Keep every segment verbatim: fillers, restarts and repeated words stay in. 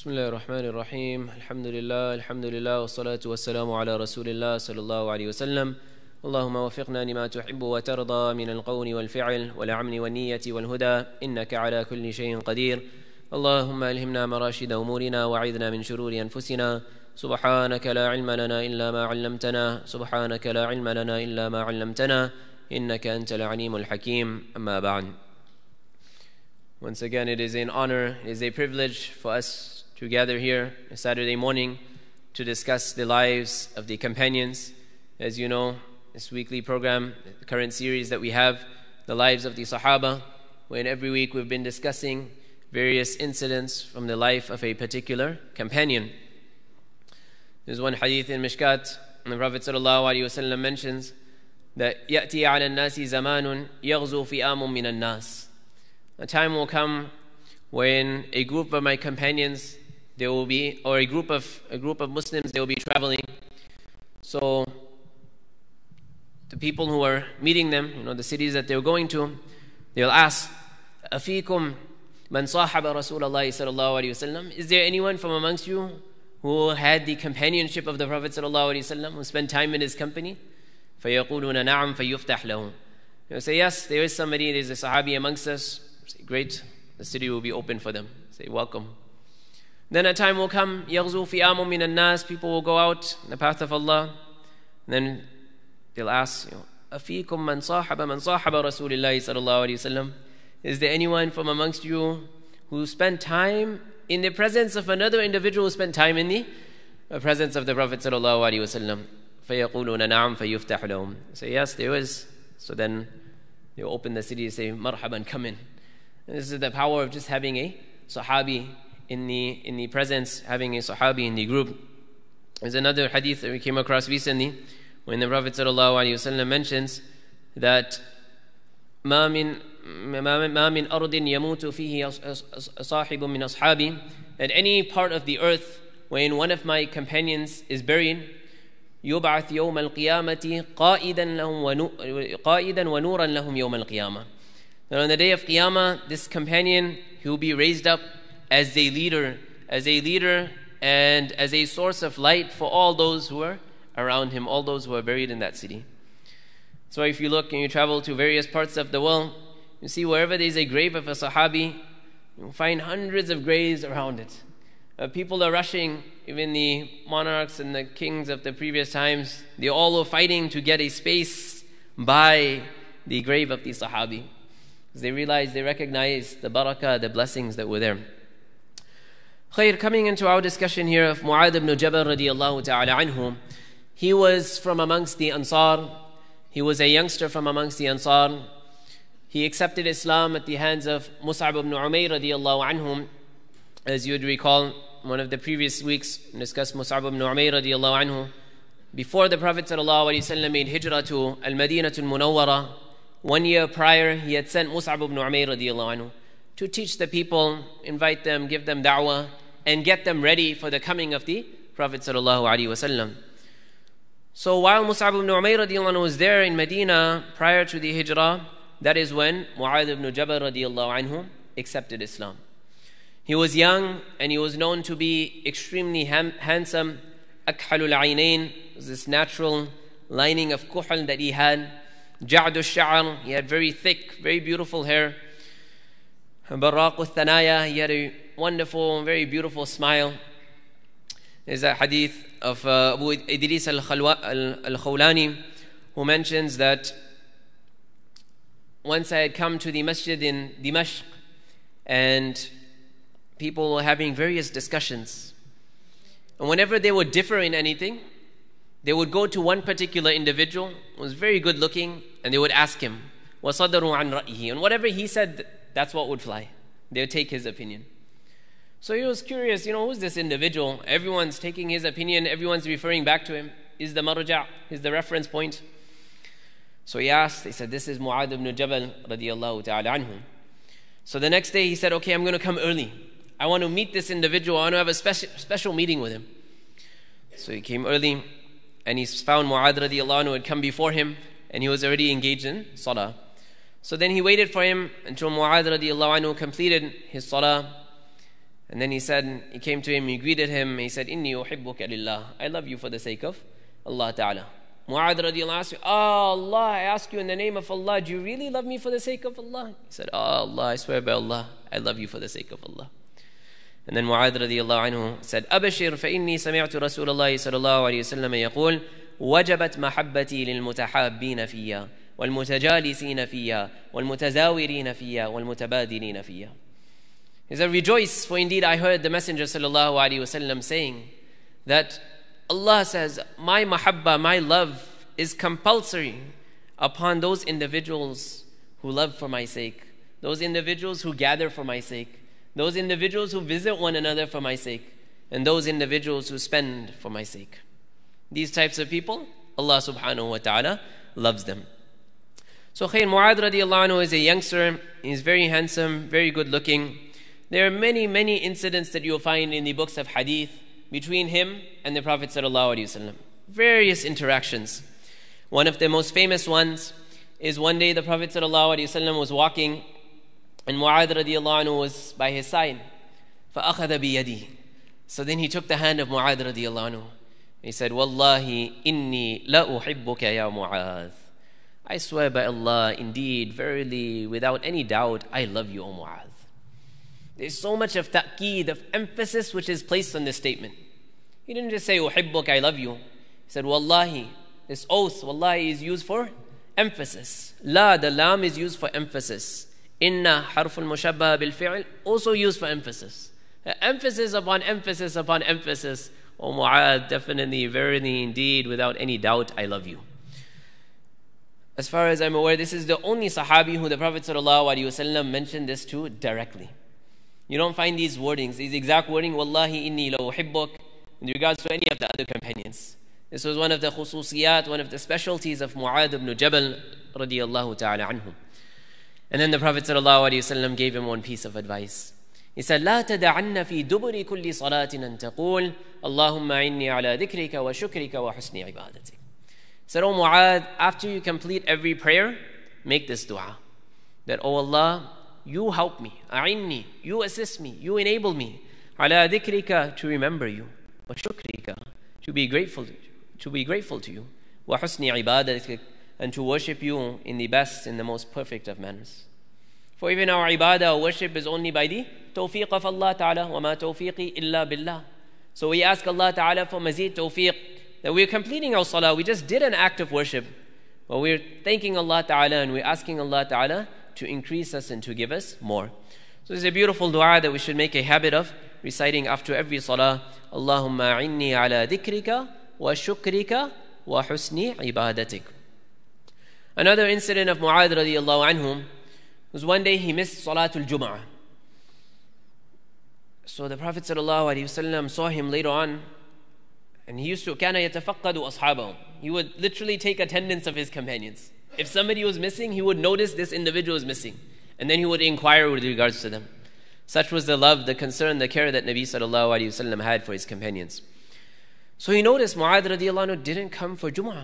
بسم الله الرحمن الرحيم الحمد لله الحمد لله والصلاة والسلام على رسول الله صلى الله عليه وسلم اللهم وفقنا لما تحب وترضى من القول والفعل والعمل والنية والهدى إنك على كل شيء قدير اللهم ألهمنا مراشد أمورنا وعذنا من شرور أنفسنا سبحانك لا علم لنا إلا ما علمتنا سبحانك لا علم لنا إلا ما علمتنا إنك أنت العليم الحكيم أما بعد. Once again, it is an honor, it is a privilege for us to gather here a Saturday morning to discuss the lives of the companions. As you know, this weekly program, the current series that we have, the lives of the Sahaba, when every week we've been discussing various incidents from the life of a particular companion. There's one hadith in Mishkat, and the Prophet ﷺ mentions that يَأْتِي عَلَى النَّاسِ زَمَانٌ يَغْزُو فِئَامٌ مِّنَ النَّاسِ. A time will come when a group of my companions, they will be, or a group of a group of Muslims, they will be traveling. So the people who are meeting them, you know, the cities that they're going to, they'll ask, أَفِيكُمْ مَنْ صَاحَبَ رَسُولَ اللَّهِ صَلَى اللَّهُ عَلَيْهِ وسلم? Is there anyone from amongst you who had the companionship of the Prophet صلى الله عليه وسلم, who spent time in his company? فَيَقُولُونَ نَعَمْ فَيُفْتَحْ لَهُمْ. They'll say, yes, there is somebody, there's a Sahabi amongst us. Say, great, the city will be open for them. Say, welcome. Then a time will come, يَغْزُو فِئَامٌ مِّنَ النَّاسِ. People will go out in the path of Allah. And then they'll ask, you know, أَفِيكُمْ مَنْ صَاحَبَ مَنْ صَاحَبَ رَسُولِ اللَّهِ صَلَى اللَّهُ عَلَيْهِ وسلم? Is there anyone from amongst you who spent time in the presence of another individual who spent time in the presence of the Prophet صلى الله عليه وسلم? فَيَقُولُونَ نَعَمْ فَيُفْتَحْ لَهُمْ. Say, yes, there is. So then they'll open the city and say, marhaban, come in. And this is the power of just having a Sahabi in the in the presence, having a Sahabi in the group. There's another hadith that we came across recently when the Prophet ﷺ mentions that ما من ما من أرض يموت فيه صاحب من أصحابي, at any part of the earth when one of my companions is buried, يبعث يوم القيامة قائدا لهم قائدا ونورا لهم يوم القيامة. That on the day of Qiyamah, this companion, he will be raised up as a leader, as a leader and as a source of light for all those who are around him, all those who are buried in that city. So if you look and you travel to various parts of the world, you see wherever there is a grave of a Sahabi, you'll find hundreds of graves around it. Uh, people are rushing, even the monarchs and the kings of the previous times, they all were fighting to get a space by the grave of the Sahabi. They realized, they recognized the barakah, the blessings that were there. Khair, coming into our discussion here of Mu'adh ibn Jabal radiyallahu ta'ala anhu, he was from amongst the Ansar. He was a youngster from amongst the Ansar. He accepted Islam at the hands of Mus'ab ibn Umayr radiyallahu anhum. As you would recall, one of the previous weeks discussed Mus'ab ibn Umayr radiyallahu anhu. Before the Prophet sallallahu alaihi wasallam made hijrah to Al-Madinatul Munawwara, one year prior, he had sent Mus'ab ibn Umayr radiyallahu anhu to teach the people, invite them, give them da'wah, and get them ready for the coming of the Prophet sallallahu alaihi wasallam. So while Mus'ab ibn Umayr radiyallahu anhu was there in Medina prior to the hijrah, that is when Mu'adh ibn Jabal radiyallahu anhu accepted Islam. He was young and he was known to be extremely ham- handsome. Akhalul aynain, this natural lining of kuhl that he had. Ja'd al-sha'r, he had very thick, very beautiful hair. Baraq al-thanaya, he had a wonderful, very beautiful smile. There's a hadith of uh, Abu Idris al-Khawlani who mentions that once I had come to the masjid in Dimashq and people were having various discussions. And whenever they would differ in anything, they would go to one particular individual who was very good looking and they would ask him, وَصَدَرُوا عَنْ رَأْيِهِ, and whatever he said, that's what would fly. They would take his opinion. So he was curious, you know, who's this individual? Everyone's taking his opinion, everyone's referring back to him. Is the marja', is the reference point? So he asked, he said, this is Mu'adh ibn Jabal radiyallahu ta'ala anhu. So the next day he said, okay, I'm going to come early. I want to meet this individual, I want to have a special, special meeting with him. So he came early and he found Mu'adh radiyallahu anhu had come before him and he was already engaged in salah. So then he waited for him until Mu'adh radiyallahu anhu completed his salah. And then he said, he came to him, he greeted him, he said, Inni uhibbuka lillah. I love you for the sake of Allah Ta'ala. Mu'adh radiallahu anhu asked, Oh Allah, I ask you in the name of Allah, do you really love me for the sake of Allah? He said, Oh Allah, I swear by Allah, I love you for the sake of Allah. And then Mu'adh radiallahu anhu said, Abashir fa inni sami'tu Rasulullah sallallahu alayhi wa sallam yaqul, وجبت محبتي للمتحابين فيها والمتجالسين فيها والمتزاورين فيها والمتبادلين فيها. He said, rejoice, for indeed I heard the Messenger sallallahu alayhi wa sallam saying that Allah says, my mahabba, my love is compulsory upon those individuals who love for my sake, those individuals who gather for my sake, those individuals who visit one another for my sake, and those individuals who spend for my sake. These types of people, Allah subhanahu wa ta'ala loves them. So Khair Mu'adh radiallahu anhu is a youngster. He's very handsome, very good looking. There are many, many incidents that you'll find in the books of hadith between him and the Prophet sallallahu alaihi wasallam. Various interactions. One of the most famous ones is one day the Prophet sallallahu alaihi wasallam was walking and Mu'adh radiallahu anhu was by his side. فَأَخَذَ بِيَدِهِ. So then he took the hand of Mu'adh radiallahu anhu. He said, Wallahi inni la uhibbuka ya Mu'adh. I swear by Allah, indeed, verily, without any doubt, I love you, O Mu'adh. There's so much of ta'keed, of emphasis which is placed on this statement. He didn't just say, uhibbuk, I love you. He said, Wallahi. This oath, Wallahi, is used for emphasis. La, the lam is used for emphasis. Inna, harful mushabba bil fi'l, also used for emphasis. Emphasis upon emphasis upon emphasis. O Mu'adh, definitely, verily, indeed, without any doubt, I love you. As far as I'm aware, this is the only Sahabi who the Prophet ﷺ mentioned this to directly. You don't find these wordings, these exact wording, Wallahi inni la uhibbuk, in regards to any of the other companions. This was one of the khususiyat, one of the specialties of Mu'adh ibn Jabal radiyallahu ta'ala anhu. And then the Prophet ﷺ gave him one piece of advice. He said, لا تدعن في دبر كل صلاة أن تقول اللهم إني على ذكرك وشكرك وحسن عبادتك. He said, O Mu'adh, after you complete every prayer, make this dua. That, O Allah, you help me, a'inni, you assist me, you enable me, ala dhikrika, to remember you, wa shukrika, to be grateful to you, to be grateful to you, wa husni ibadatik, and to worship you in the best, in the most perfect of manners. For even our ibadah, our worship is only by the tawfiq of Allah Ta'ala, wa ma tawfiqi illa billah. So we ask Allah Ta'ala for mazid tawfiq, that we're completing our salah, we just did an act of worship, but we're thanking Allah Ta'ala and we're asking Allah Ta'ala to increase us and to give us more. So it's a beautiful dua that we should make a habit of reciting after every salah. Allahumma inni ala dhikrika wa shukrika wa husni ibadatik. Another incident of Mu'adh radiallahu anhu was one day he missed Salatul Jum'ah. So the Prophet sallallahu alaihi wasallam saw him later on, and he used to كان يتفقد أصحابه. He would literally take attendance of his companions. If somebody was missing, he would notice this individual is missing, and then he would inquire with regards to them. Such was the love, the concern, the care that Nabi sallallahu alaihi wasallam had for his companions. So he noticed Mu'adh radiallahu anhu didn't come for Jum'ah.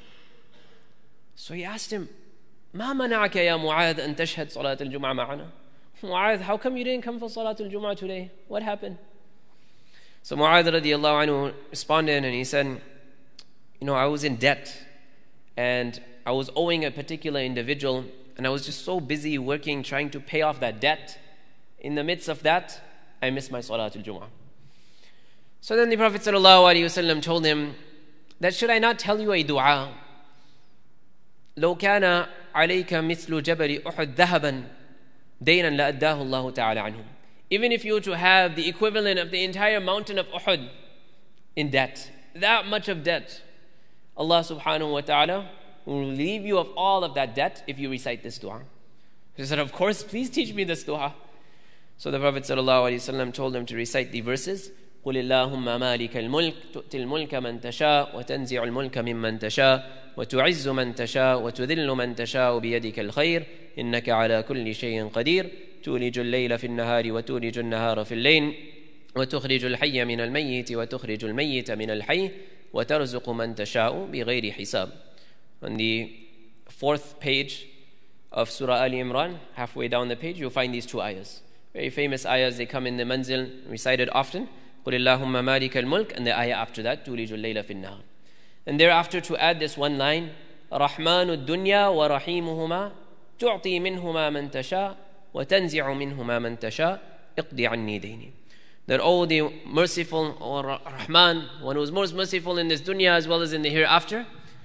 So he asked him, ما منعك يا معاذ أن تشهد صلاة الجمعة معنا? Mu'adh, how come you didn't come for Salatul Jum'ah today? What happened? So Mu'adh radiallahu anhu responded and he said, you know, I was in debt and I was owing a particular individual and I was just so busy working, trying to pay off that debt. In the midst of that, I missed my Salatul Jum'ah. So then the Prophet sallallahu alaihi wasallam told him that, should I not tell you a dua? لو كان عليك مثل جبل أحد ذهبا دينا لأداه الله تعالى عنه. Even if you were to have the equivalent of the entire mountain of Uhud in debt, that much of debt, Allah subhanahu wa ta'ala will relieve you of all of that debt if you recite this dua. He said, of course, please teach me this dua. So the Prophet sallallahu alaihi wasallam told him to recite the verses. قل اللهم مالك الملك تؤتي الملك من تشاء وتنزع الملك ممن تشاء وتعز من تشاء وتذل من تشاء بيدك الخير إنك على كل شيء قدير تولج الليل في النهار وتولج النهار في الليل وتخرج الحي من الميت وتخرج الميت من الحي وترزق من تشاء بغير حساب. On the fourth page of Surah Ali Imran, halfway down the page, you'll find these two ayahs. Very famous ayahs, they come in the manzil, recited often. قُلِ اللَّهُمَّ مَالِكَ الْمُلْكِ, and the ayah after that, تُولِجُ اللَّيْلَ فِي النَّهَارِ. And thereafter to add this one line, رَحْمَانُ الدُّنْيَا وَرَحِيمُهُمَا تُعْطِي مِنْهُمَا مَنْ تَشَاءُ وَتَنْزِعُ مِنْهُمَا مَنْ تَشَاءُ اقْضِ عَنِّي دَيْنِي. That, oh, the merciful, or Rahman, one who is most merciful in this dunya as well as in the hereafter,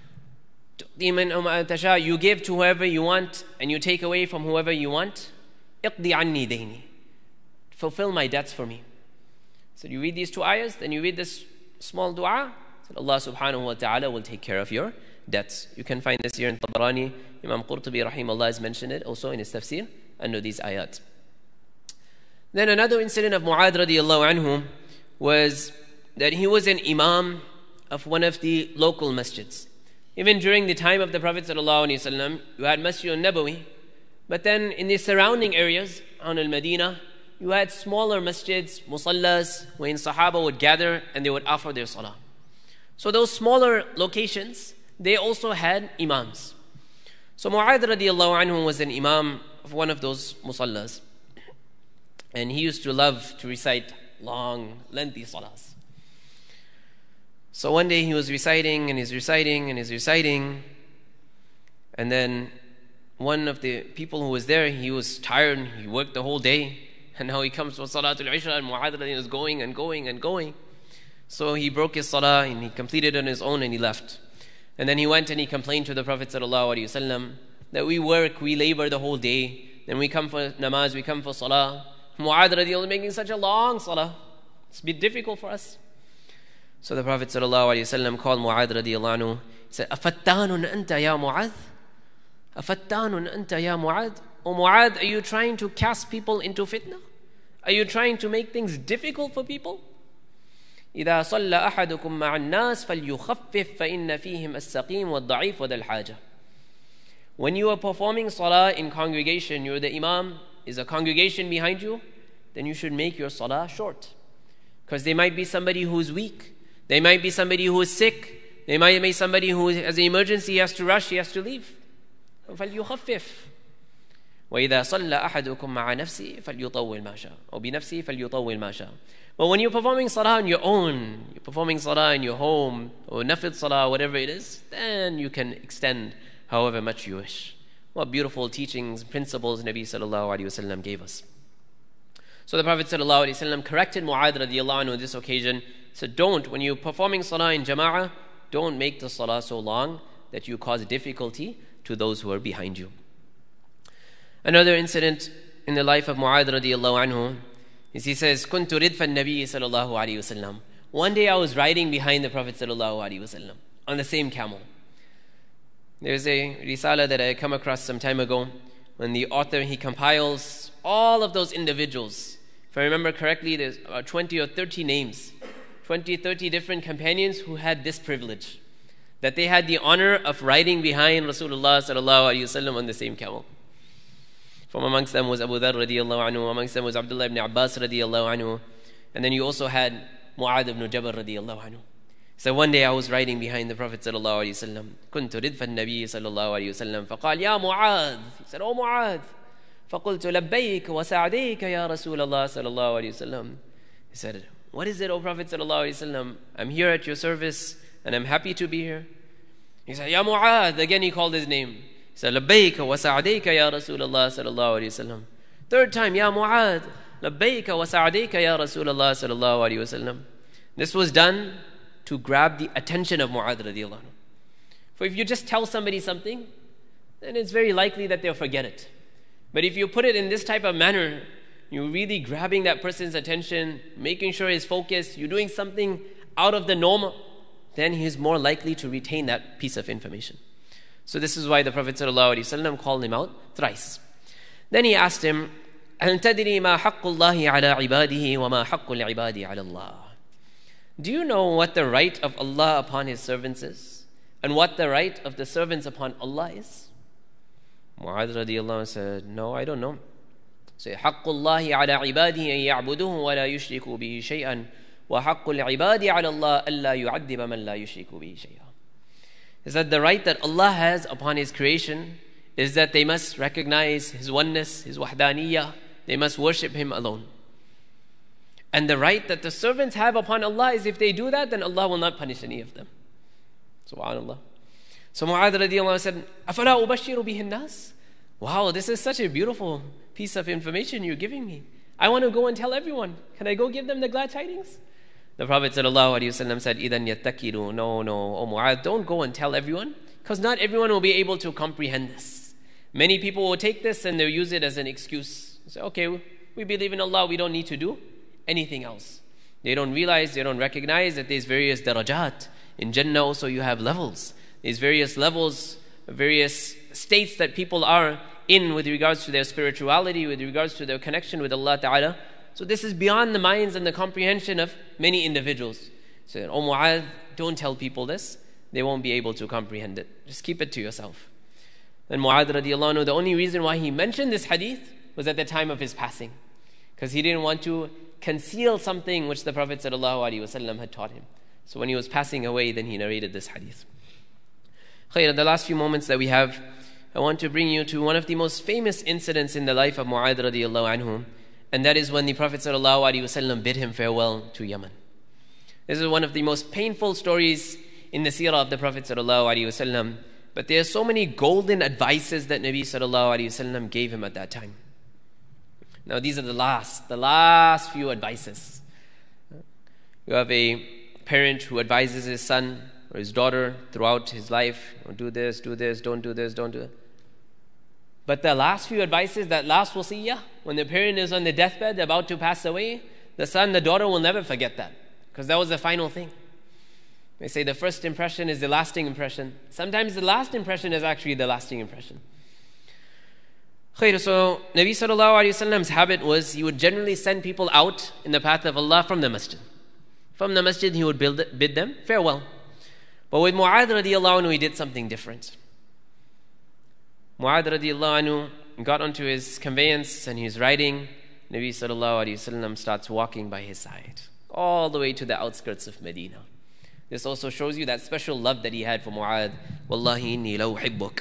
you give to whoever you want and you take away from whoever you want. اقْضِ عَنِّي دَيْنِي, fulfill my debts for me. So you read these two ayahs, then you read this small dua, so Allah subhanahu wa ta'ala will take care of your debts. You can find this here in Tabarani. Imam Qurtubi rahimahullah has mentioned it also in his tafsir under these ayat. Then another incident of Mu'adh radiallahu anhu was that he was an imam of one of the local masjids. Even during the time of the Prophet sallallahu alaihi wasallam, you had Masjid al-Nabawi, but then in the surrounding areas on al-Madinah, you had smaller masjids, musallas, wherein Sahaba would gather and they would offer their salah. So those smaller locations, they also had imams. So Mu'adh radiallahu anhu was an imam of one of those musallas. And he used to love to recite long, lengthy salahs. So one day he was reciting and he's reciting and he's reciting. And then one of the people who was there, he was tired, he worked the whole day. And now he comes for Salatul Isha and Mu'adh is going and going and going. So he broke his salah and he completed it on his own and he left. And then he went and he complained to the Prophet ﷺ that we work, we labor the whole day. Then we come for namaz, we come for salah. Mu'adh radiallahu making such a long salah. It's a bit difficult for us. So the Prophet ﷺ called Mu'adh radiallahu anhu. He said, أَفَتَّانٌ أَنْتَ يَا مُعَاذ أَفَتَّانٌ أَنْتَ يَا مُعَاذ. O Mu'adh, are you trying to cast people into fitna? Are you trying to make things difficult for people? إِذَا صَلَّ أَحَدُكُمْ مَعَ النَّاسِ فَلْيُخَفِّفْ فَإِنَّ فِيهِمْ السَّقِيمُ وَالضَّعِيفُ وَذَا الْحَاجَةِ. When you are performing salah in congregation, you're the imam, is a congregation behind you, then you should make your salah short. Because there might be somebody who is weak. There might be somebody who is sick. There might be somebody who has an emergency, he has to rush, he has to leave. فَلْيُخَفِّفْ وَإِذَا صَلَّ أَحَدُكُمْ مَعَ نَفْسِهِ فَلْيُطَوِّلْ مَا شَاءَ أو بِنَفْسِهِ فَلْيُطَوِّلْ مَا شَاءَ. But when you're performing salah on your own, you're performing salah in your home, or nafid salah, whatever it is, then you can extend however much you wish. What beautiful teachings, principles Nabi sallallahu alaihi wasallam gave us. So the Prophet sallallahu alaihi wasallam corrected Mu'adh radiallahu anhu on this occasion. Said, don't, when you're performing salah in jama'ah, don't make the salah so long that you cause difficulty to those who are behind you. Another incident in the life of Mu'adh radiallahu anhu is he says, كنت ردف النبي صلى الله عليه وسلم. One day I was riding behind the Prophet sallallahu alaihi wasallam on the same camel. There's a risala that I come across some time ago when the author, he compiles all of those individuals. If I remember correctly, there's about twenty or thirty names, twenty, thirty different companions who had this privilege, that they had the honor of riding behind Rasulullah sallallahu alaihi wasallam on the same camel. From amongst them was Abu Dharr radiallahu anhu, amongst them was Abdullah ibn Abbas radiallahu anhu, and then you also had Mu'adh ibn Jabal radiallahu anhu. So one day I was riding behind the Prophet sallallahu alaihi wasallam. كنت ردف النبي صلى الله عليه وسلم فقال يا معاذ. He said, "Oh Mu'adh." فقلت لبيك وسعديك يا رسول الله صلى الله عليه وسلم. He said, "What is it, O Prophet sallallahu alaihi wasallam? I'm here at your service and I'm happy to be here." He said, "Ya Mu'adh." Again he called his name. He said, لبيك وسعديك يا رسول الله صلى الله عليه وسلم. Third time, "Ya Mu'adh." لبيك وسعديك يا رسول الله صلى الله عليه وسلم. This was done to grab the attention of Mu'adh radiallahu anhu. For if you just tell somebody something, then it's very likely that they'll forget it. But if you put it in this type of manner, you're really grabbing that person's attention, making sure he's focused, you're doing something out of the norm, then he's more likely to retain that piece of information. So this is why the Prophet ﷺ called him out thrice. Then he asked him, أَلْ تَدْرِي مَا حَقُّ اللَّهِ عَلَىٰ عِبَادِهِ وَمَا حَقُّ الْعِبَادِ عَلَى اللَّهِ. Do you know what the right of Allah upon His servants is? And what the right of the servants upon Allah is? Mu'adh radiallahu anhu said, "No, I don't know." So, حَقُّ اللَّهِ عَلَىٰ عِبَادِهِ أَن يَعْبُدُوهُ وَلَا يُشْرِكُوا بِهِ شَيْئًا وَحَقُّ الْعِبَادِ عَلَى اللَّهِ أَلَّا يُعَذِّبَ مَن لَا يُشْرِكُ بِهِ شَيْئًا. Is that the right that Allah has upon His creation is that they must recognize His oneness, His wahdaniyah, They must worship Him alone. And the right that the servants have upon Allah is if they do that, then Allah will not punish any of them. SubhanAllah. So Mu'adh radiallahu anhu said, أَفَلَا أُبَشِّرُ بِهِ النَّاسِ. Wow, this is such a beautiful piece of information you're giving me. I want to go and tell everyone. Can I go give them the glad tidings? The Prophet sallallahu alaihi wasallam said, إِذَنْ يَتَّكِلُوا. No, no, oh Mu'adh, don't go and tell everyone, because not everyone will be able to comprehend this. Many people will take this and they'll use it as an excuse. Say, okay, we believe in Allah, we don't need to do anything else. They don't realize, they don't recognize that there's various darajat. In Jannah also you have levels. There's various levels, various states that people are in with regards to their spirituality, with regards to their connection with Allah Ta'ala. So this is beyond the minds and the comprehension of many individuals. So, oh Mu'adh, don't tell people this. They won't be able to comprehend it. Just keep it to yourself. Then Mu'adh radiallahu anhu, the only reason why he mentioned this hadith was at the time of his passing. Because he didn't want to conceal something which the Prophet ﷺ had taught him. So when he was passing away, then he narrated this hadith. Khair, the last few moments that we have, I want to bring you to one of the most famous incidents in the life of Mu'adh radiallahu anhu, and that is when the Prophet ﷺ bid him farewell to Yemen. This is one of the most painful stories in the seerah of the Prophet ﷺ, but there are so many golden advices that Nabi ﷺ gave him at that time. Now these are the last, the last few advices. You have a parent who advises his son or his daughter throughout his life, do this, do this, don't do this, don't do it. But the last few advices, that last wasiyah, when the parent is on the deathbed about to pass away, the son, the daughter will never forget that, because that was the final thing. They say the first impression is the lasting impression. Sometimes the last impression is actually the lasting impression. Khair, so Nabi sallallahu alayhi wa sallam's habit was he would generally send people out in the path of Allah from the masjid. From the masjid he would build, bid them farewell. But with Mu'adh radiallahu anhu, he did something different. Mu'adh radiallahu anhu got onto his conveyance and he's riding. Nabi sallallahu alayhi wa sallam starts walking by his side, all the way to the outskirts of Medina. This also shows you that special love that he had for Mu'adh. Wallahi inni la uhibbuk.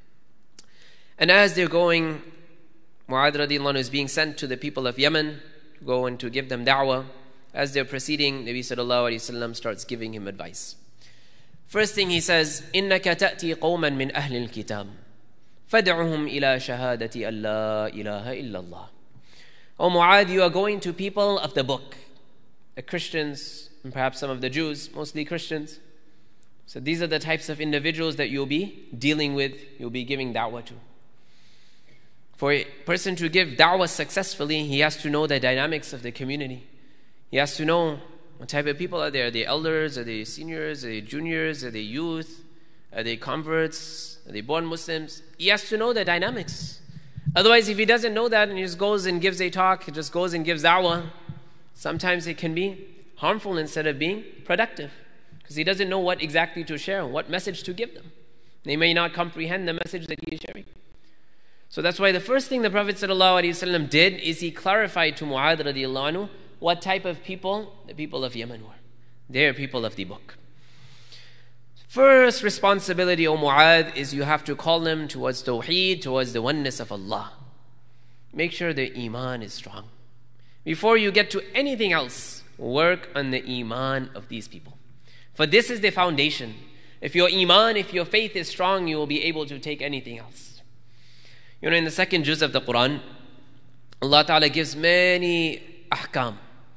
And as they're going, Mu'adh radiallahu anhu is being sent to the people of Yemen to go and to give them da'wah. As they're proceeding, Nabi sallallahu alayhi wa sallam starts giving him advice. First thing he says, إِنَّكَ تَأْتِي قَوْمًا مِنْ أَهْلِ الْكِتَابِ فَدْعُهُمْ إِلَى شَهَادَةِ أَن لَا إِلَهَ إِلَّا اللَّهِ. O Mu'adh, you are going to people of the book, the Christians, and perhaps some of the Jews, mostly Christians. So these are the types of individuals that you'll be dealing with, you'll be giving da'wah to. For a person to give da'wah successfully, he has to know the dynamics of the community. He has to know what type of people are there. Are they elders? Are they seniors? Are they juniors? Are they youth? Are they converts? Are they born Muslims? He has to know the dynamics. Otherwise, if he doesn't know that and he just goes and gives a talk, he just goes and gives da'wah, sometimes it can be harmful instead of being productive. Because he doesn't know what exactly to share, what message to give them. They may not comprehend the message that he is sharing. So that's why the first thing the Prophet ﷺ did is he clarified to Mu'adh radiallahu anhu what type of people the people of Yemen were. They are people of the book. First responsibility, O Mu'adh, is you have to call them towards Tawheed, towards the oneness of Allah. Make sure their Iman is strong. Before you get to anything else, work on the Iman of these people. For this is the foundation. If your Iman, if your faith is strong, you will be able to take anything else. You know, in the second juz of the Quran, Allah Ta'ala gives many ahkam.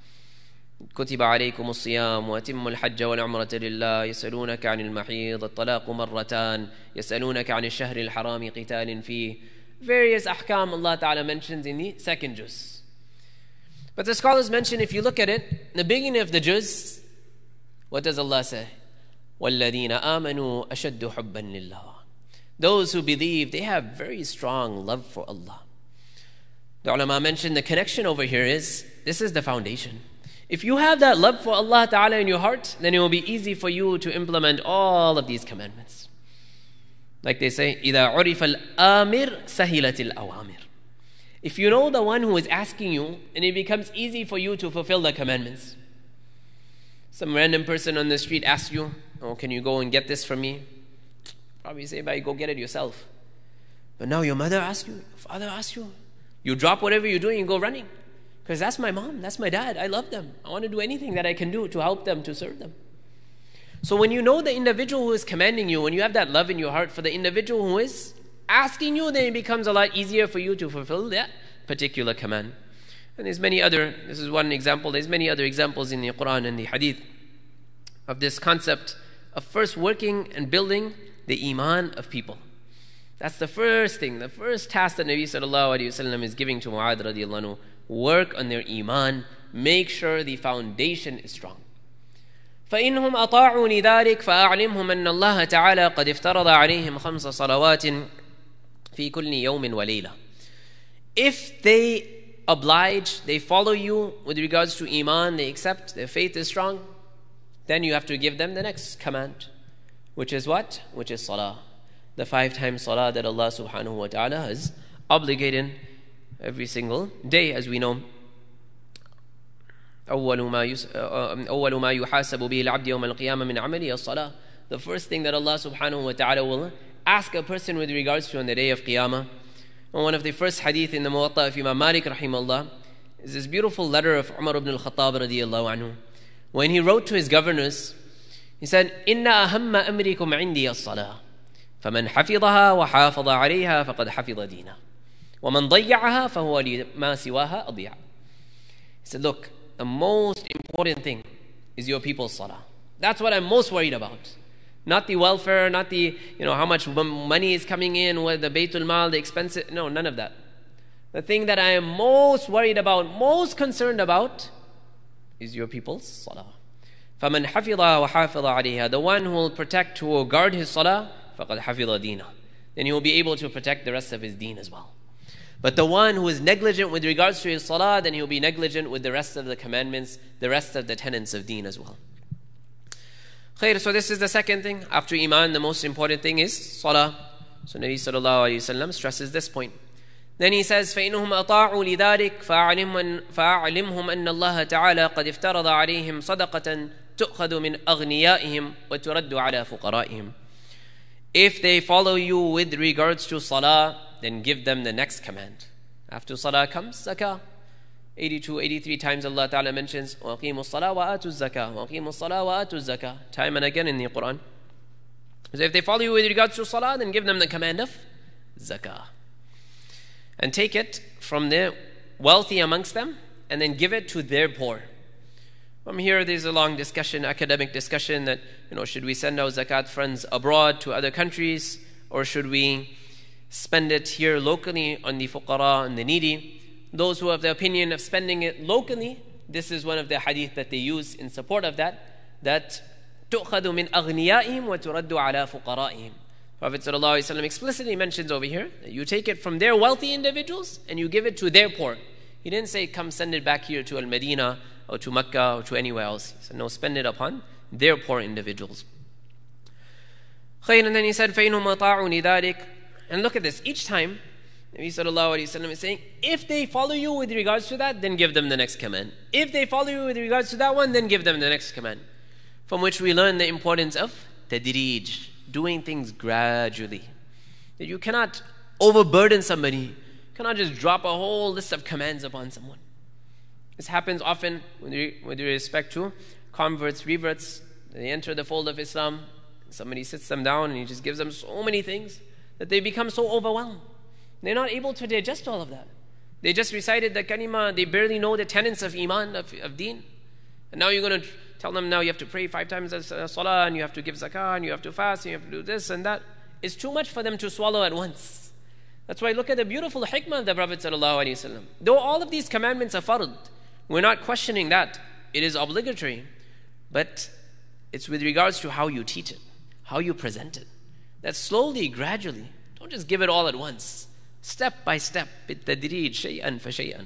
كتب عليكم الصيام وأتموا الحج والعمرة لله يسألونك عن المحيض الطلاق مرتان يسألونك عن الشهر الحرام قتال فيه. Various ahkam Allah Ta'ala mentions in the second juz. But the scholars mention, if you look at it, in the beginning of the juz, what does Allah say? وَالَّذِينَ آمَنُوا أَشَدُّ حُبًّا لِلَّهِ. Those who believe, they have very strong love for Allah. The ulama mentioned the connection over here is, this is the foundation. If you have that love for Allah Ta'ala in your heart, then it will be easy for you to implement all of these commandments. Like they say, إِذَا عُرِفَ الْآمِرْ سَهِلَتِ الْأَوَامِرْ. If you know the one who is asking you, and it becomes easy for you to fulfill the commandments. Some random person on the street asks you, oh, can you go and get this from me? Probably say, but go get it yourself. But now your mother asks you, your father asks you, You drop whatever you're doing and go running. Because that's my mom, that's my dad, I love them. I want to do anything that I can do to help them, to serve them. So when you know the individual who is commanding you, when you have that love in your heart for the individual who is asking you, then it becomes a lot easier for you to fulfill that particular command. And there's many other, this is one example, there's many other examples in the Quran and the Hadith of this concept of first working and building the iman of people. That's the first thing, the first task that Nabi sallallahu alayhi wa sallam is giving to Mu'adh radiallahu anhu. Work on their iman, make sure the foundation is strong. فإنهم أطاعوا لذلك فأعلمهم أن الله تعالى قد افترض عليهم خمس صلوات في كل يوم وليلة. If they oblige, they follow you with regards to iman, they accept, their faith is strong, then you have to give them the next command, which is what? Which is salah. The five times salah that Allah subhanahu wa ta'ala has obligated every single day, as we know. أول ما يس أول ما يحاسب به العبد يوم القيامة من عمله الصلاة. The first thing that Allah subhanahu wa ta'ala will ask a person with regards to on the day of Qiyamah. And one of the first hadith in the Muwatta of Imam Malik rahimahullah is this beautiful letter of Umar ibn al-Khattab radiyallahu anhu. When he wrote to his governors, he said, إن أهم أمركم عندي الصلاة فمن حفظها وحافظ عليها فقد حفظ دينه ومن ضيعها فهو لما سواها أضيع. He said, look, the most important thing is your people's salah. That's what I'm most worried about. Not the welfare, not the, you know, how much money is coming in, what the Baytul Mal, the expenses, no, none of that. The thing that I am most worried about, most concerned about, is your people's salah. فَمَنْ حَفِظَهَا وَحَافِظَ عَلَيْهَا. The one who will protect, who will guard his salah, فَقَدْ حَفِظَ دِينَهُ. Then he will be able to protect the rest of his deen as well. But the one who is negligent with regards to his salah, then he will be negligent with the rest of the commandments, the rest of the tenets of deen as well. Khair, so this is the second thing. After iman, the most important thing is salah. So Nabi sallallahu alayhi wa sallam stresses this point. Then he says, فَإِنُّهُمْ أَطَاعُوا لِذَلِكَ فَأَعْلِمْهُمْ أَنَّ اللَّهَ تَعَالَى قَدْ افْتَرَضَ عَلَيْهِمْ صَدَقَةً تُؤْخَذُ مِنْ أَغْنِيَائِهِمْ وَتُرَدُّ عَلَى فُقَرَائِهِمْ. If they follow you with regards to salah, then give them the next command. After salah comes zakah. eighty-two, eighty-three times Allah Ta'ala mentions وَأَقِيمُوا الصَّلَاةَ وَآتُوا الزَّكَاةَ وَأَقِيمُوا الصَّلَاةَ وَآتُوا الزَّكَاةَ. Time and again in the Quran. So if they follow you with regards to salah, then give them the command of zakah. And take it from the wealthy amongst them and then give it to their poor. From here there's a long discussion, academic discussion, that, you know, should we send our zakat funds abroad to other countries, or should we spend it here locally on the fuqara and the needy? Those who have the opinion of spending it locally, this is one of the hadith that they use in support of that, that تُؤْخَذُ مِنْ أَغْنِيَائِهِمْ وَتُرَدُّ عَلَى فُقَرَائِهِمْ. Prophet ﷺ explicitly mentions over here that you take it from their wealthy individuals and you give it to their poor. He didn't say, come send it back here to Al-Madinah or to Mecca or to anywhere else. He said, no, spend it upon their poor individuals. And then he said, فَإِنْهُمْ أَطَاعُوا لِذَلِكَ. And look at this, each time Nabi sallallahu alayhi wa sallam is saying, if they follow you with regards to that, then give them the next command. If they follow you with regards to that one, then give them the next command. From which we learn the importance of tadrij, doing things gradually. That you cannot overburden somebody. You cannot just drop a whole list of commands upon someone. This happens often with, re- with respect to converts, reverts. They enter the fold of Islam. Somebody sits them down and he just gives them so many things that they become so overwhelmed. They're not able to digest all of that. They just recited the kalima, they barely know the tenets of iman, of, of deen. And now you're going to tell them, now you have to pray five times as uh, salah, and you have to give zakah, and you have to fast, and you have to do this and that. It's too much for them to swallow at once. That's why look at the beautiful hikmah of the Prophet ﷺ. Though all of these commandments are fard, we're not questioning that. It is obligatory. But it's with regards to how you teach it, how you present it. That slowly, gradually, don't just give it all at once. Step by step, بالتدريج شيئا فشيئا.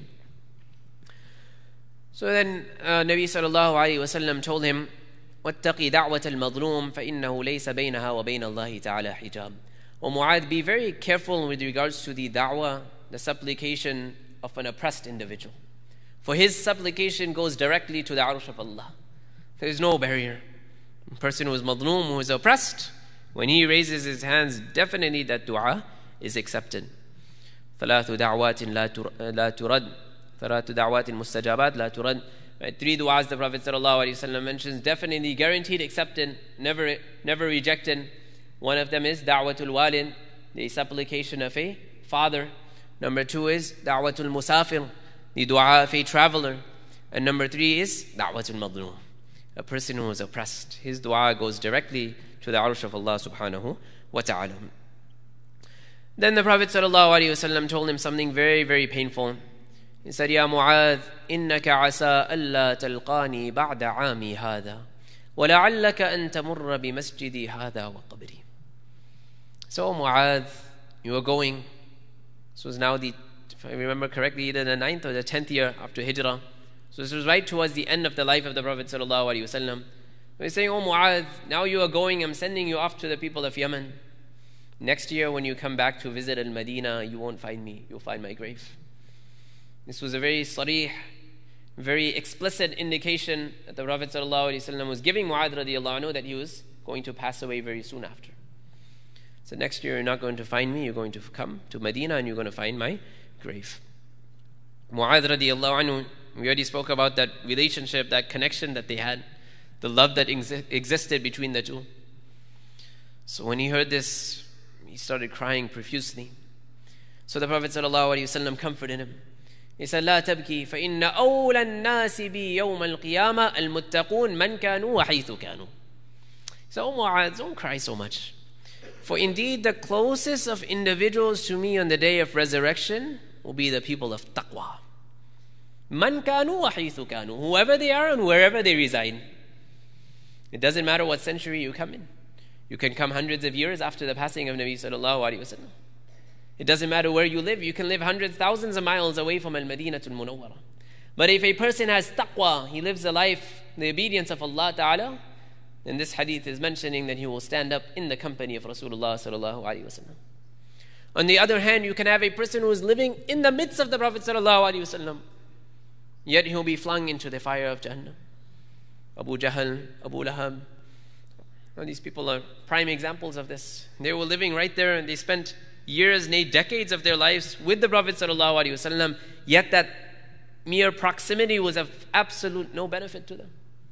So then uh, Nabi sallallahu alayhi wa sallam told him, وَاتَّقِ دَعْوَةَ الْمَظْلُومِ فَإِنَّهُ لَيْسَ بَيْنَهَا وَبَيْنَ اللَّهِ تَعَالَى حِجَابٌ. O Mu'adh, be very careful with regards to the da'wah, the supplication of an oppressed individual. For his supplication goes directly to the arsh of Allah. There is no barrier. A person who is madloom, who is oppressed, when he raises his hands, definitely that dua is accepted. ثلاث دعوات لا لا ترد ثلاث دعوات مستجابات لا ترد. Right? Three du'as the Prophet ﷺ mentions, definitely guaranteed accepted, never never rejected. One of them is da'watul walid, the supplication of a father. Number two is da'watul musafir, the dua of a traveler. And number three is da'watul madlum, a person who is oppressed. His dua goes directly to the arsh of Allah subhanahu wa ta'ala. Then the Prophet ﷺ told him something very, very painful. He said, Ya Mu'adh, إنك عسى ألا تلقاني بعد عامي هذا ولعلك أن تمر بمسجدي هذا وقبري. So Mu'adh, you are going. This was now the, if I remember correctly, either the ninth or the tenth year after Hijrah. So this was right towards the end of the life of the Prophet ﷺ. He's saying, Oh Mu'adh, now you are going, I'm sending you off to the people of Yemen. Next year when you come back to visit Al-Madinah, you won't find me, you'll find my grave. This was a very sarih, very explicit indication that the Prophet ﷺ was giving Mu'adh radiallahu anhu that he was going to pass away very soon after. So next year you're not going to find me, you're going to come to Medina and you're going to find my grave. Mu'adh radiallahu anhu, we already spoke about that relationship, that connection that they had, the love that ex- existed between the two. So when he heard this, he started crying profusely. So the Prophet ﷺ comforted him. He said, لا تبكي فإن أولى الناس بي يوم القيامة المتقون من كانوا وحيث كانوا. So, oh Mu'adh, don't cry so much. For indeed the closest of individuals to me on the day of resurrection will be the people of taqwa. من كانوا وحيث كانوا. Whoever they are and wherever they reside. It doesn't matter what century you come in. You can come hundreds of years after the passing of Nabi sallallahu alaihi wasallam. It doesn't matter where you live. You can live hundreds, thousands of miles away from Al-Madinatul Munawwara. But if a person has taqwa, he lives a life, the obedience of Allah Ta'ala, then this hadith is mentioning that he will stand up in the company of Rasulullah sallallahu alaihi wasallam. On the other hand, you can have a person who is living in the midst of the Prophet sallallahu alaihi wasallam, yet he'll be flung into the fire of Jahannam. Abu Jahl, Abu Lahab. Now, these people are prime examples of this. They were living right there and they spent years, nay, decades of their lives with the Prophet ﷺ, yet that mere proximity was of absolute no benefit to them.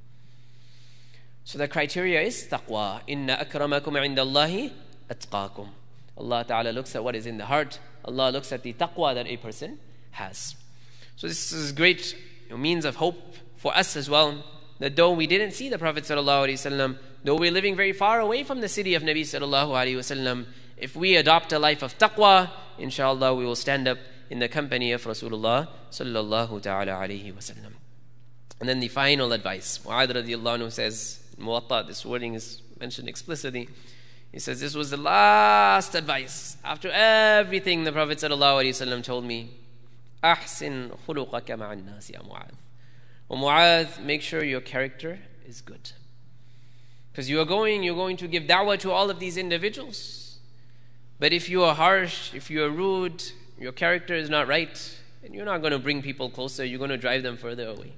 So the criteria is taqwa. Inna akramakum indallahi atqakum. Allah Ta'ala looks at what is in the heart. Allah looks at the taqwa that a person has. So this is a great means of hope for us as well, that though we didn't see the Prophet ﷺ, though we're living very far away from the city of Nabi sallallahu alaihi wasallam, if we adopt a life of taqwa, inshallah we will stand up in the company of Rasulullah sallallahu ta'ala alaihi wasallam. And then the final advice, Mu'adh radiallahu anhu says, in Muwatta, this wording is mentioned explicitly. He says, this was the last advice. After everything the Prophet sallallahu alaihi wasallam told me, أحسن خلقك مع الناس يا معاذ. Well, Mu'adh, make sure your character is good. Because you are going, you're going to give da'wah to all of these individuals. But if you are harsh, if you are rude, your character is not right, and you're not going to bring people closer, you're going to drive them further away.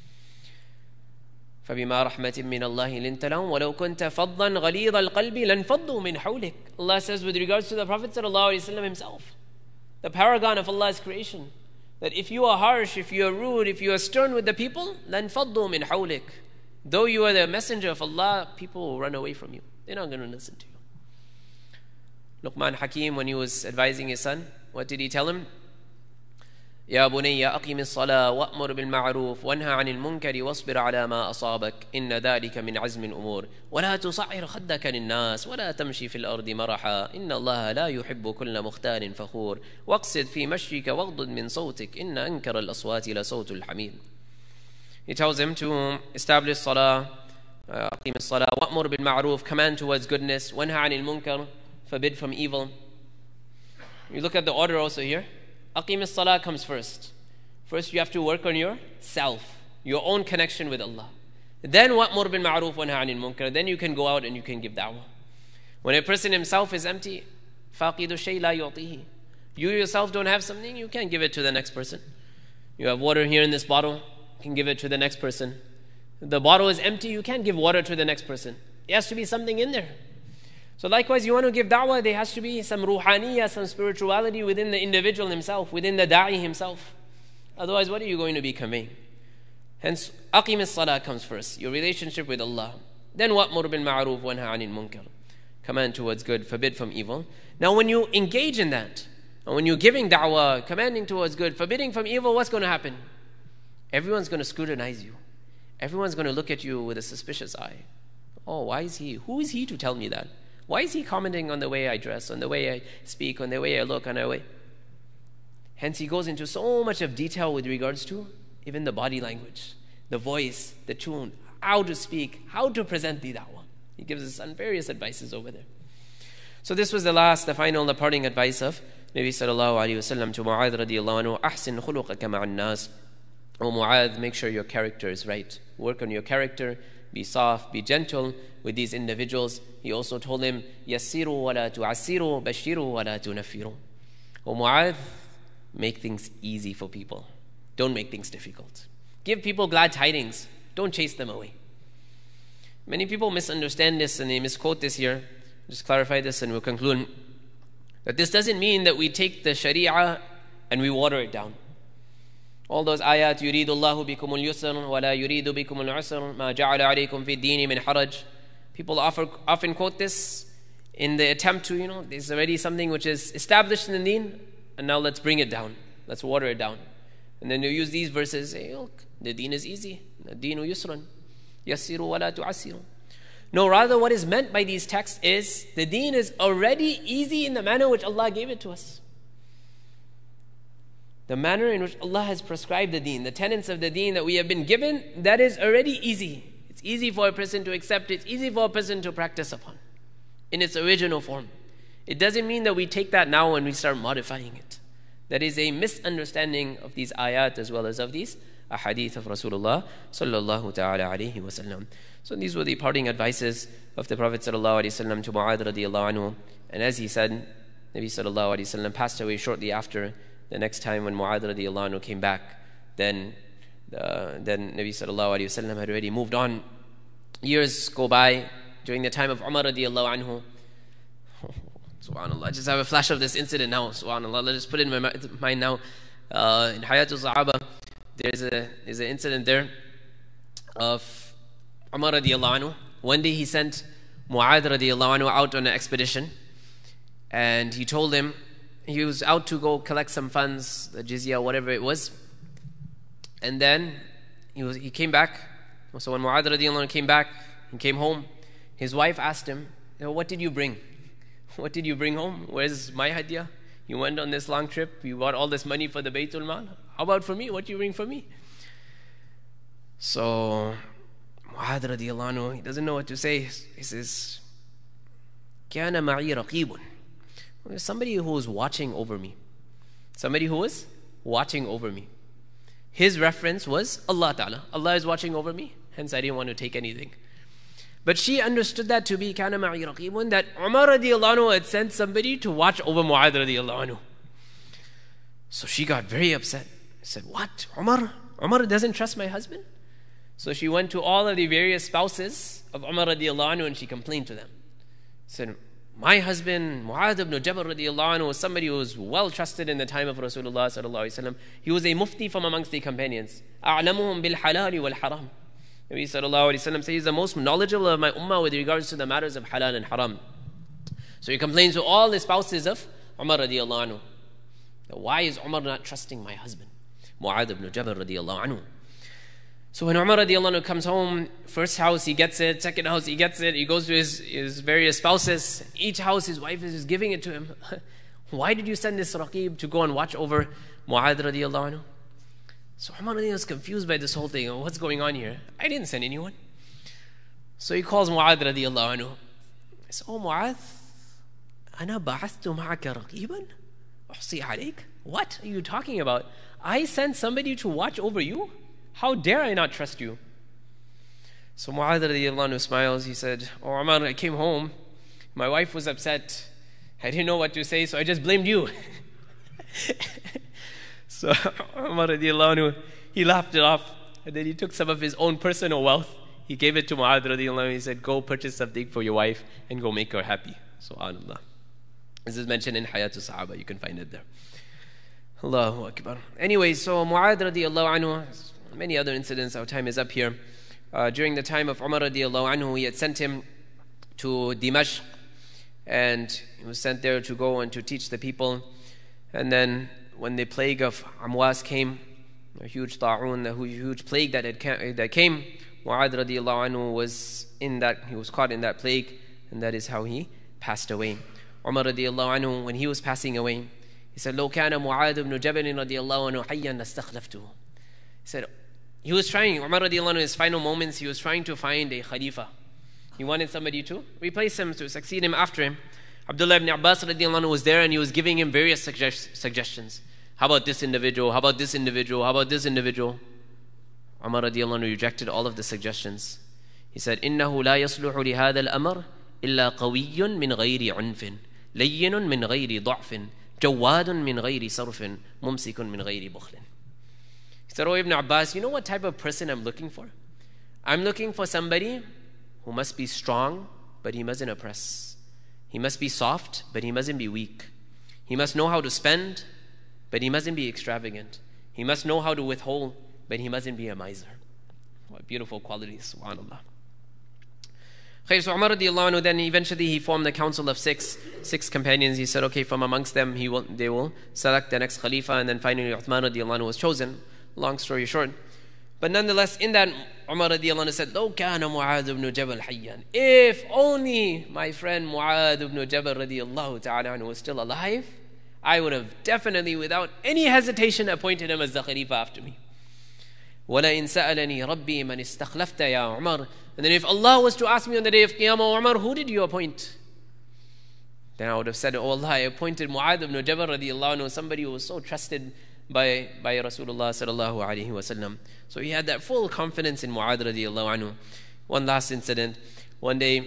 فَبِمَا رَحْمَةٍ مِّنَ اللَّهِ لِنْتَ لَهُمْ وَلَوْ كُنْتَ فَضًّا غَلِيظَ الْقَلْبِ لَانْفَضُّوا مِنْ حَوْلِكَ. Allah says with regards to the Prophet ﷺ himself, the paragon of Allah's creation, that if you are harsh, if you are rude, if you are stern with the people, لَانْفَضُّوا مِنْ حَوْلِكَ. Though you are the messenger of Allah, people will run away from you. They're not going to listen to you. Luqman Hakim, when he was advising his son, what did he tell him? يا بني أقم الصلاة وأمر بالمعروف وانهى عن المنكر واصبر على ما أصابك إن ذلك من عزم الأمور ولا تصعر خدك للناس ولا تمشي في الأرض مرحا إن الله لا يحب كل مختال فخور واقصد في مشيك واغضض من صوتك إن أنكر الأصوات لصوت الحميد. He tells him to establish salah, أقم الصلاة وأمر بالمعروف, command towards goodness, وانهى عن المنكر, forbid from evil. You look at the order also here. Aqim as-salah comes first. First you have to work on yourself, your own connection with Allah. Then wa'mur bil ma'ruf wa nahy 'anil munkar. Then you can go out and you can give da'wah. When a person himself is empty, faqidu shay la yu'tihi. You yourself don't have something, you can't give it to the next person. You have water here in this bottle, you can give it to the next person. The bottle is empty, you can't give water to the next person. There has to be something in there. So likewise, you want to give da'wah, there has to be some ruhaniyah, some spirituality within the individual himself, within the da'i himself. Otherwise, what are you going to be conveying? Hence, aqim as-salah comes first, your relationship with Allah. Then wa'mur bil ma'ruf wa nahy 'anil munkar. Command towards good, forbid from evil. Now when you engage in that, and when you're giving da'wah, commanding towards good, forbidding from evil, what's going to happen? Everyone's going to scrutinize you. Everyone's going to look at you with a suspicious eye. Oh, why is he? Who is he to tell me that? Why is he commenting on the way I dress, on the way I speak, on the way I look, on the way? Hence, he goes into so much of detail with regards to even the body language, the voice, the tune, how to speak, how to present the da'wah. He gives us some various advices over there. So this was the last, the final, the parting advice of Nabi sallallahu alayhi wa sallam to Mu'adh radiallahu anhu. Ahsin khuluqaka ma'an nas. O Mu'adh, make sure your character is right. Work on your character. Be soft, be gentle with these individuals. He also told him, Yassiru wa la tu'assiru, bashiru wa la tunaffiru. O Mu'adh, make things easy for people. Don't make things difficult. Give people glad tidings. Don't chase them away. Many people misunderstand this and they misquote this here. Just clarify this and we'll conclude. That this doesn't mean that we take the sharia and we water it down. All those ayat, يُرِيدُ اللَّهُ بِكُمُ الْيُسْرَ وَلَا يُرِيدُ بِكُمُ الْعُسْرَ مَا جَعَلَ عَلَيْكُمْ فِي الدِّينِ مِنْ حَرَجٍ. People often, often quote this in the attempt to, you know, there's already something which is established in the deen, and now let's bring it down. Let's water it down. And then you use these verses, hey, look, the deen is easy. The deenu yusran. Yassiru wa la tu'assiru. No, rather what is meant by these texts is the deen is already easy in the manner which Allah gave it to us. The manner in which Allah has prescribed the deen, the tenets of the deen that we have been given, that is already easy. It's easy for a person to accept. It's easy for a person to practice upon in its original form. It doesn't mean that we take that now and we start modifying it. That is a misunderstanding of these ayat as well as of these ahadith of Rasulullah sallallahu ta'ala alayhi wa sallam. So these were the parting advices of the Prophet sallallahu alayhi wa sallam to Mu'adh radiallahu anhu. And as he said, Nabi sallallahu alayhi wa sallam passed away shortly after. The next time when Mu'adh radiallahu anhu came back, then, uh, then Nabi sallallahu alayhi wa sallam had already moved on. Years go by during the time of Umar radiallahu anhu. Subhanallah, I just have a flash of this incident now. Subhanallah, let's just put it in my mind now. Uh, in Hayatul Sahaba, there's a there's an incident there of Umar radiallahu anhu. One day he sent Mu'adh radiallahu anhu out on an expedition, and he told him he was out to go collect some funds, the jizya, whatever it was. And then he was he came back. So when Mu'adh radiallahu anhu came back, he came home. His wife asked him, you know, what did you bring? What did you bring home? Where's my hadiah? You went on this long trip. You bought all this money for the Baytul Mal. How about for me? What do you bring for me? So Mu'adh radiallahu anhu, he doesn't know what to say. He says, كَانَ مَعِي رَقِيبٌ. There's somebody who was watching over me. Somebody who was watching over me. His reference was Allah Ta'ala. Allah is watching over me. Hence I didn't want to take anything. But she understood that to be كَانَ مَعِي رَقِيبٌ, that Umar radiallahu anhu had sent somebody to watch over Mu'adh radiallahu anhu. So she got very upset. Said, what? Umar? Umar doesn't trust my husband? So she went to all of the various spouses of Umar radiallahu anhu and she complained to them. Said, my husband, Mu'adh ibn Jabal radiallahu anhu, was somebody who was well trusted in the time of Rasulullah sallallahu alaihi wasallam. He was a mufti from amongst the companions. أَعْلَمُهُمْ بِالْحَلَالِ وَالْحَرَامِ. Nabi sallallahu alaihi wasallam says he's the most knowledgeable of my ummah with regards to the matters of halal and haram. So he complains to all the spouses of Umar radiallahu anhu. Why is Umar not trusting my husband? Mu'adh ibn Jabal radiallahu anhu. So when Umar radiallahu anhu comes home, first house he gets it, second house he gets it, he goes to his, his various spouses. Each house his wife is just giving it to him. Why did you send this Raqib to go and watch over Mu'adh radiallahu anhu? So Umar radiallahu anhu was confused by this whole thing. Oh, what's going on here? I didn't send anyone. So he calls Mu'adh radiallahu anhu. He says, oh Mu'adh, أنا بعثت معك رقيبا أحصي عليك. What are you talking about? I sent somebody to watch over you? How dare I not trust you? So Mu'adh radiallahu anhu smiles. He said, oh Umar, I came home. My wife was upset. I didn't know what to say, so I just blamed you. So Umar radiallahu anhu, he laughed it off. And then he took some of his own personal wealth. He gave it to Mu'adh radiallahu anhu. He said, go purchase something for your wife and go make her happy. Subhanallah. This is mentioned in Hayatul Sahaba. You can find it there. Allahu Akbar. Anyway, so Mu'adh radiallahu anhu, many other incidents, our time is up here. Uh, during the time of Umar radiallahu anhu, he had sent him to Dimashq, and he was sent there to go and to teach the people. And then when the plague of Amwas came, a huge ta'un, a huge plague that, had, that came, Mu'adh radiallahu anhu was in that, he was caught in that plague, and that is how he passed away. Umar radiallahu anhu, when he was passing away, he said, لو كان معاذ بن جبل رضي الله عنه حيا لاستخلفته. He said, he was trying, Umar radiallahu anhu, in his final moments, he was trying to find a Khalifa. He wanted somebody to replace him, to succeed him after him. Abdullah ibn Abbas radiallahu anhu was there, and he was giving him various suggest- suggestions. How about this individual? How about this individual? How about this individual? Umar radiallahu anhu rejected all of the suggestions. He said, إنه لا يصلح لهذا الأمر إلا قوي من غير عنف لين من غير ضعف جواد من غير صرف ممسك من غير بخل. He said, oh Ibn Abbas, you know what type of person I'm looking for? I'm looking for somebody who must be strong, but he mustn't oppress. He must be soft, but he mustn't be weak. He must know how to spend, but he mustn't be extravagant. He must know how to withhold, but he mustn't be a miser. What beautiful qualities, subhanAllah. So Umar radiallahu anhu, then eventually he formed the council of six, six companions. He said, okay, from amongst them, he will, they will select the next Khalifa, and then finally Uthman radiallahu anhu was chosen. Long story short. But nonetheless, in that, Umar radiallahu anhu said, لو كان معاذ بن جبل حيا. If only my friend Mu'adh ibn Jabal radiallahu ta'ala anhu was still alive, I would have definitely, without any hesitation, appointed him as the Khalifa after me. وَلَئِنْ سَأَلَنِي رَبِّي مَنِ اسْتَخْلَفْتَ يَا عُمَرْ. And then if Allah was to ask me on the day of Qiyamah, Umar, who did you appoint? Then I would have said, oh Allah, I appointed Mu'adh ibn Jabal radiallahu anhu, somebody who was so trusted by, by Rasulullah sallallahu alayhi wasallam. So he had that full confidence in Mu'adh radiallahu anhu. One last incident. One day,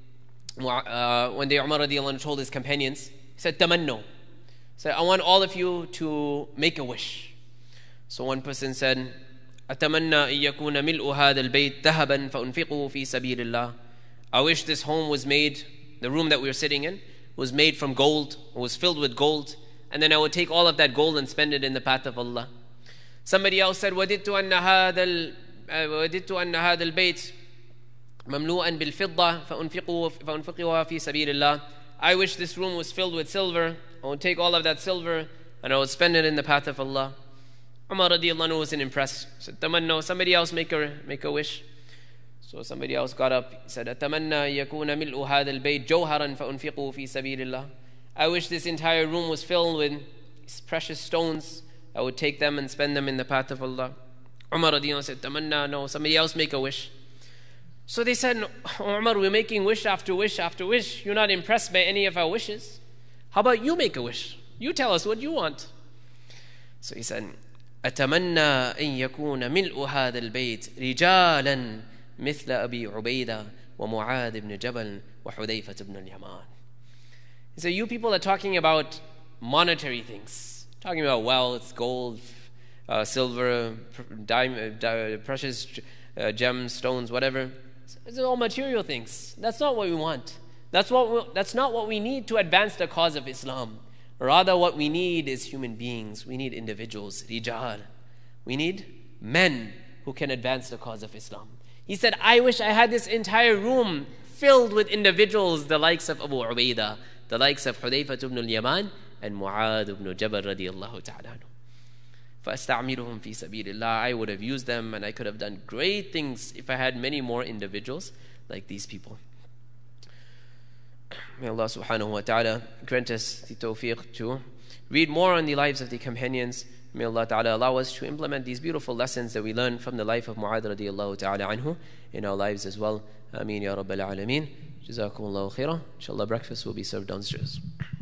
uh, one day Umar radiallahu anhu told his companions, he said, tamannu. He said, I want all of you to make a wish. So one person said, أتمنى أن يكون ملء هذا البيت ذهبا فأنفقه في سبيل الله. I wish this home was made, the room that we were sitting in, was made from gold, was filled with gold, and then I would take all of that gold and spend it in the path of Allah. Somebody else said, وَدِدْتُ أَنَّ هَذَا وَدِدْتُ أَنَّ هَذَا البيت مملوءا بالفضة فأنفقها في سبيل الله. I wish this room was filled with silver. I would take all of that silver and I would spend it in the path of Allah. Umar radiallahu anhu wasn't impressed. He said, Tamanna, somebody else make a, make a wish. So somebody else got up. He said, Atamanna yakuna mil'u hadha al-bayt jawharan fa'unfiqu fi sabilillah. I wish this entire room was filled with precious stones. I would take them and spend them in the path of Allah. Umar radiallahu anhu said, Tamanna, no, somebody else make a wish. So they said, oh, Umar, we're making wish after wish after wish. You're not impressed by any of our wishes. How about you make a wish? You tell us what you want. So he said, أتمنى أن يكون ملء هذا البيت رجالا مثل أبي عبيدة ومعاذ بن جبل وحذيفة بن اليمان. He said, you people are talking about monetary things, talking about wealth, gold, uh, silver, diamond, uh, precious uh, gems, stones, whatever. It's all material things. That's not what we want. That's what we, that's not what we need to advance the cause of Islam. Rather, what we need is human beings. We need individuals, rijal. We need men who can advance the cause of Islam. He said, I wish I had this entire room filled with individuals, the likes of Abu Ubaidah, the likes of Hudayfah ibn al-Yaman, and Mu'adh ibn Jabal radiyallahu ta'ala anhu. فَأَسْتَعْمِرُهُمْ فِي سَبِيلِ اللَّهِ. I would have used them and I could have done great things if I had many more individuals like these people. May Allah subhanahu wa ta'ala grant us the tawfiq to read more on the lives of the companions. May Allah ta'ala allow us to implement these beautiful lessons that we learn from the life of Mu'adh radiyallahu ta'ala anhu in our lives as well. Ameen ya Rabbal Alameen. Jazakumullahu khairah. Inshallah breakfast will be served downstairs.